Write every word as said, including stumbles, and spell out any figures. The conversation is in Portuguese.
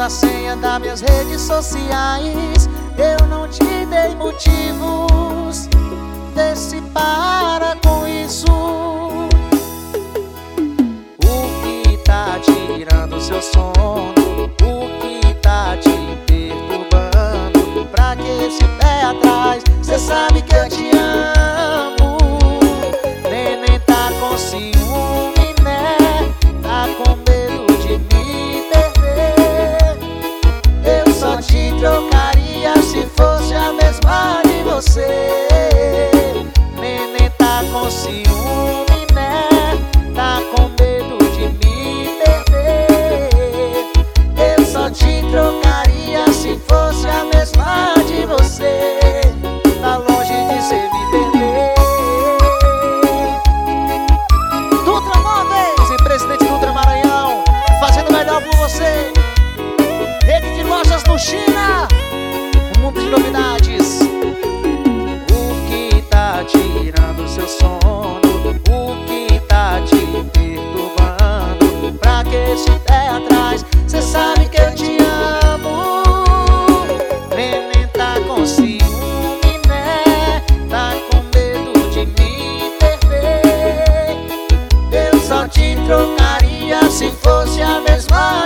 a senha das minhas redes sociais. Eu não te dei motivos, vê se para com isso. O que tá tirando seu sono? O que tá te perturbando? Pra que esse pé atrás? Cê sabe que eu te amo. Neném tá com ciúme, né? Tá com medo de me perder. Eu só te trocaria se fosse a mesma de você. Neném tá com ciúme, né? Tá com medo de me perder. Eu só te trocaria se fosse a mesma de você. Tá longe de ser me perder. Dutra Móveis e Presidente Dutra Maranhão, fazendo melhor por você. Rede de lojas no China, um mundo de novidades. O que tá tirando seu sono? O que tá te perturbando? Pra que esse pé atrás? Cê sabe que eu te amo. Neném tá com ciúme, né? Tá com medo de me perder. Eu só te trocaria se fosse a mesma